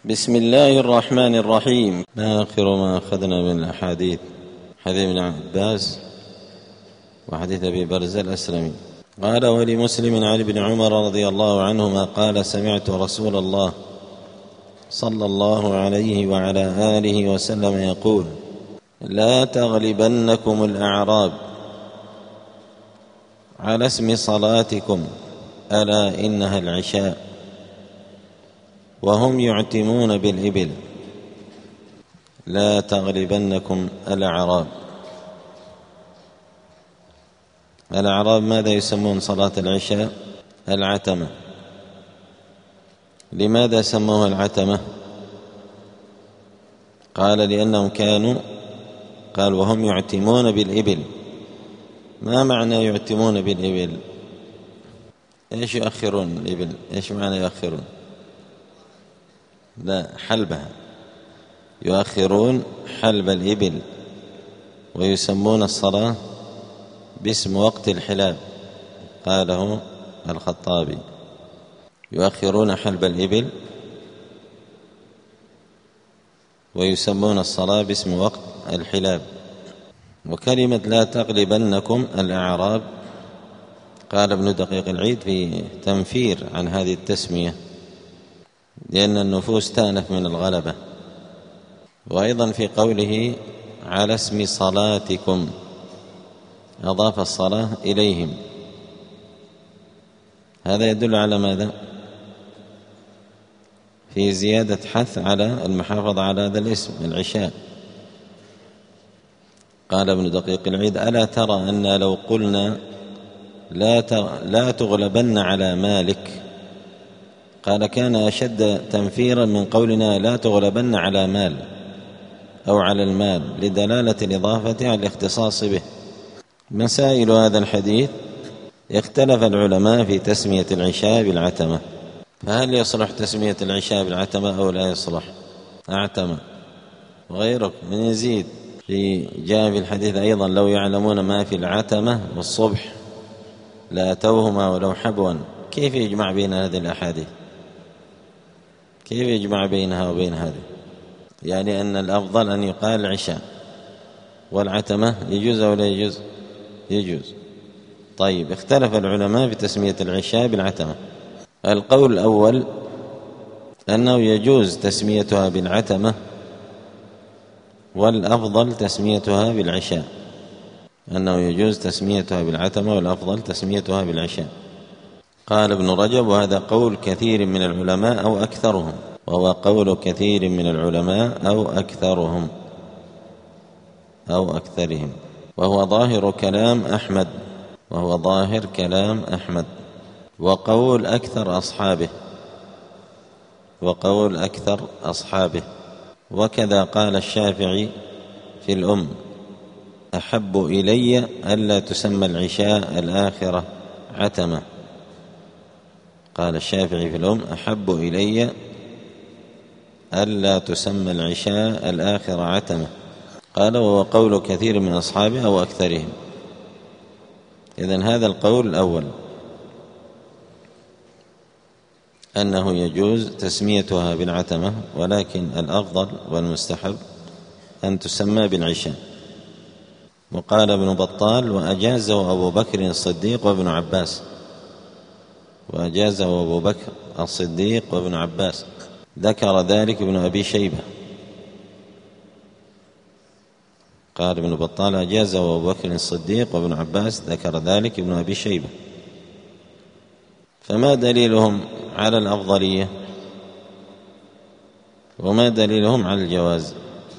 بسم الله الرحمن الرحيم. آخر ما أخذنا من الأحاديث حديث ابن عباس وحديث أبي برزة الأسلمي. قال: ولمسلم عن ابن عمر رضي الله عنهما قال: سمعت رسول الله صلى الله عليه وعلى آله وسلم يقول: لا تغلبنكم الأعراب على اسم صلاتكم، ألا إنها العشاء، وهم يعتمون بالإبل. لا تغلبنكم الأعراب. الأعراب ماذا يسمون صلاة العشاء؟ العتمة. لماذا سموها العتمة؟ قال: لأنهم قال وهم يعتمون بالإبل. ما معنى يعتمون بالإبل؟ إيش يؤخرون الإبل؟ إيش معنى يؤخرون؟ لا، حلبها. يؤخرون حلب الإبل، ويسمون الصلاة باسم وقت الحلاب، قاله الخطابي. يؤخرون حلب الإبل ويسمون الصلاة باسم وقت الحلاب. وكلمة لا تغلبنكم الأعراب، قال ابن دقيق العيد في تنفير عن هذه التسمية، لأن النفوس تأنف من الغلبة. وأيضا في قوله على اسم صلاتكم أضاف الصلاة إليهم. هذا يدل على ماذا؟ في زيادة حث على المحافظة على هذا الاسم العشاء. قال ابن دقيق العيد: ألا ترى أن لو قلنا لا تغلبن على مالك، قال كان أشد تنفيرا من قولنا لا تغلبن على مال أو على المال، لدلالة الإضافة على الاختصاص به. مسائل هذا الحديث: اختلف العلماء في تسمية العشاء بالعتمة، فهل يصلح تسمية العشاء بالعتمة أو لا يصلح؟ أعتمة. وغيرك من يزيد جاء في الحديث أيضا: لو يعلمون ما في العتمة والصبح لأتوهما ولو حبوا. كيف يجمع بين هذه الأحاديث؟ كيف يجمع بينها وبين هذه؟ يعني أن الأفضل أن يقال العشاء، والعتمة يجوز أو لا يجوز؟ يجوز. طيب، اختلف العلماء في تسمية العشاء بالعتمة. القول الأول أنه يجوز تسميتها بالعتمة، والأفضل تسميتها بالعشاء. أنه يجوز تسميتها بالعتمة والأفضل تسميتها بالعشاء. قال ابن رجب: وهذا قول كثير من العلماء أو أكثرهم. وهو قول كثير من العلماء أو أكثرهم أو أكثرهم، وهو ظاهر كلام أحمد، وقول أكثر أصحابه. وكذا قال الشافعي في الأم: أحب إلي ألا تسمى العشاء الآخرة عتمة. قال الشافعي في الأم: أحب إلي ألا تسمى العشاء الآخرة عتمة. قال: وهو قول كثير من أصحابه أو أكثرهم. إذن هذا القول الأول، أنه يجوز تسميتها بالعتمة، ولكن الأفضل والمستحب أن تسمى بالعشاء. وقال ابن بطال: وأجازه أبو بكر الصديق وابن عباس. وأجازه أبو بكر الصديق وابن عباس، ذكر ذلك ابن أبي شيبة. قال ابن بطال: أجازه أبو بكر الصديق وابن عباس، ذكر ذلك ابن أبي شيبة. فما دليلهم على الأفضلية وما دليلهم على الجواز؟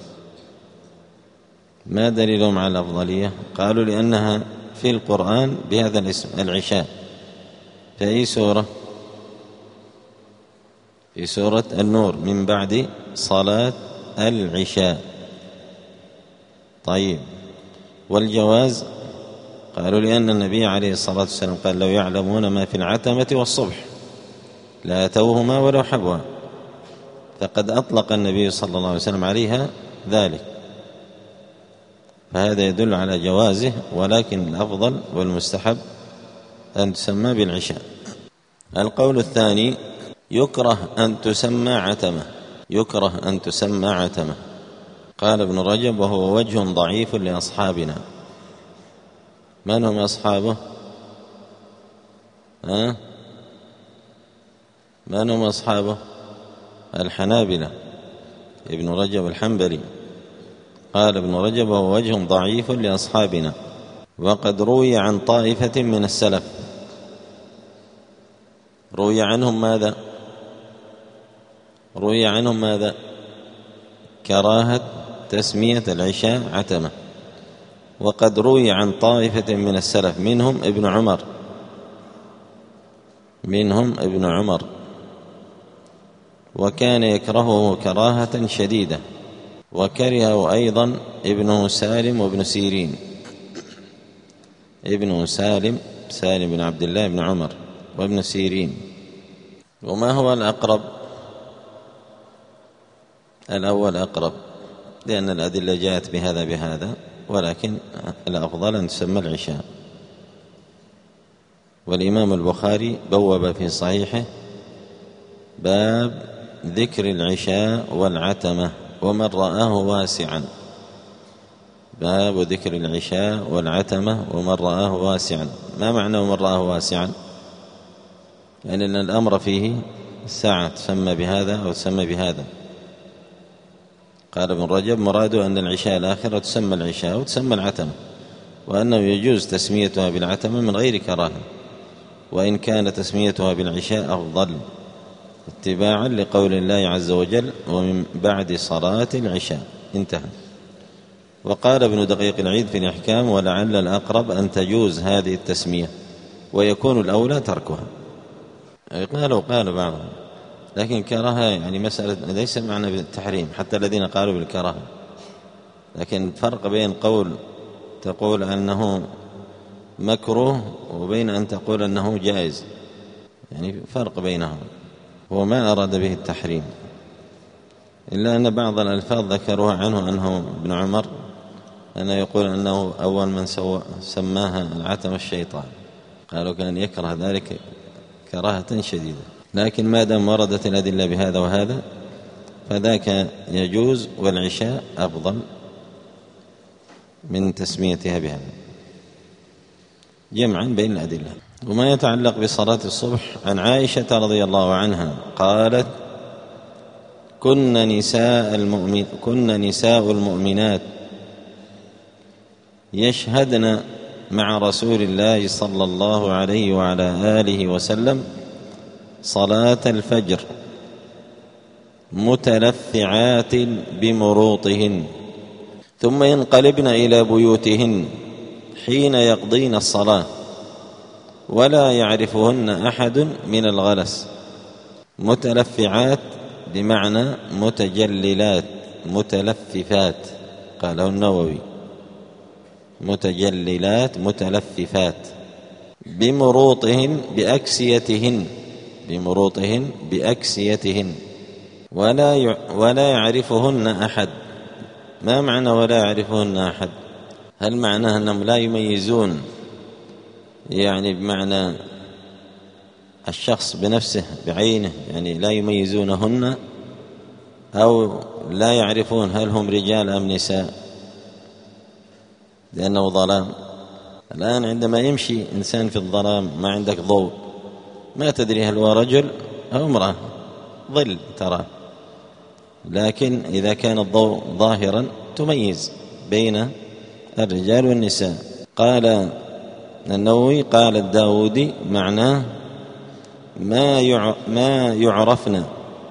ما دليلهم على الأفضلية؟ قالوا: لأنها في القرآن بهذا الاسم العشاء. في أي سورة؟ في سورة النور: من بعد صلاة العشاء. طيب، والجواز؟ قالوا: لأن النبي عليه الصلاة والسلام قال: لو يعلمون ما في العتمة والصبح لأتوهما ولو حبوا. فقد أطلق النبي صلى الله عليه وسلم عليها ذلك، فهذا يدل على جوازه، ولكن الأفضل والمستحب أن تسمى بالعشاء. القول الثاني: يكره أن تسمى عتمة. يكره أن تسمى عتمة. قال ابن رجب: وهو وجه ضعيف لأصحابنا. من هم أصحابه؟ من هم أصحابه؟ الحنابلة، ابن رجب الحنبلي. قال ابن رجب: وهو وجه ضعيف لأصحابنا، وقد روي عن طائفة من السلف. روي عنهم ماذا؟ روي عنهم ماذا؟ كراهة تسمية العشاء عتمة. وقد روي عن طائفة من السلف منهم ابن عمر، وكان يكرهه كراهة شديدة، وكرهه أيضا ابنه سالم وابن سيرين، ابنه سالم بن عبد الله بن عمر وابن سيرين. وما هو الأقرب؟ الأول أقرب، لأن الأدلة جاءت بهذا، ولكن الأفضل أن تسمى العشاء. والإمام البخاري بوب في صحيحه باب ذكر العشاء والعتمة ومن رآه واسعا. باب ذكر العشاء والعتمة ومن رآه واسعا. ما معنى ومن رآه واسعا؟ يعني أن الأمر فيه الساعة، تسمى بهذا أو تسمى بهذا. قال ابن رجب: مراده أن العشاء الآخرة تسمى العشاء وتسمى العتمة، وأنه يجوز تسميتها بالعتمة من غير كراهة، وإن كان تسميتها بالعشاء أفضل، اتباعا لقول الله عز وجل: ومن بعد صلاة العشاء. انتهى. وقال ابن دقيق العيد في الإحكام: ولعل الأقرب أن تجوز هذه التسمية، ويكون الأولى تركها. قالوا بعضهم، لكن كراهة يعني مسألة ليس معنى بالتحريم، حتى الذين قالوا بالكراهة، لكن فرق بين قول تقول أنه مكروه وبين أن تقول أنه جائز، يعني فرق بينهم. وما أراد به التحريم، إلا أن بعض الألفاظ ذكروها عنه أنه ابن عمر أنه يقول أنه أول من سماها العتمة الشيطان. قالوا كان يكره ذلك كراهة شديدة. لكن ما دام وردت الأدلة بهذا وهذا فذاك يجوز، والعشاء أفضل من تسميتها بهذا، جمعا بين الأدلة. وما يتعلق بصلاة الصبح، عن عائشة رضي الله عنها قالت: كن نساء المؤمنات يشهدن مع رسول الله صلى الله عليه وعلى آله وسلم صلاة الفجر متلفعات بمروطهن، ثم ينقلبن إلى بيوتهن حين يقضين الصلاة، ولا يعرفهن أحد من الغلس. متلفعات بمعنى متجللات، متلففات، قاله النووي، متجللات متلففات. بمروطهن بأكسيتهن ولا يعرفهن أحد. ما معنى ولا يعرفهن أحد؟ هل معناه أنهم لا يميزون، يعني بمعنى الشخص بنفسه بعينه، يعني لا يميزونهن، أو لا يعرفون هل هم رجال أم نساء لأنه ظلام؟ الآن عندما يمشي إنسان في الظلام، ما عندك ضوء، ما تدري هل هو رجل أو امرأة، ظل ترى، لكن إذا كان الضوء ظاهرا تميز بين الرجال والنساء. قال النووي: قال الداودي معناه ما يعرفن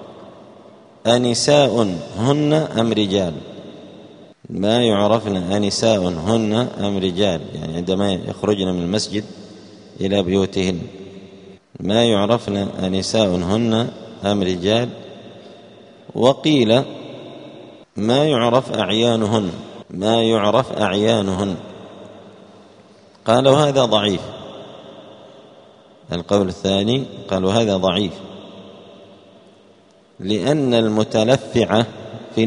أنساء هن أم رجال، ما يعرفن أنساء هن أم رجال، يعني عندما يخرجن من المسجد إلى بيوتهن، ما يعرفن أنساء هن أم رجال. وقيل ما يعرف أعيانهن. قالوا هذا ضعيف. القول الثاني قالوا هذا ضعيف، لأن المتلفعة في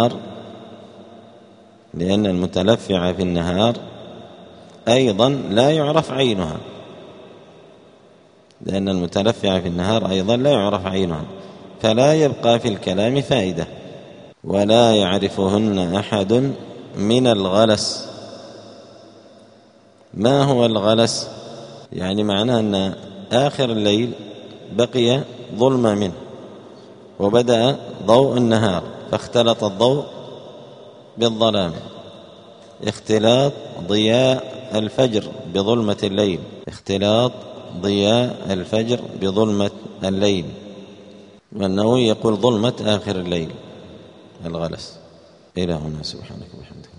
النهار أيضا لا يعرف عينها، فلا يبقى في الكلام فائدة. ولا يعرفهن أحد من الغلس. ما هو الغلس؟ يعني معناه أن آخر الليل بقي ظلمة منه وبدأ ضوء النهار، فاختلط الضوء بالظلام، اختلاط ضياء الفجر بظلمة الليل، اختلاط ضياء الفجر بظلمة الليل. والنووي يقول ظلمة آخر الليل الغلس. إلى هنا، سبحانك وبحمدك.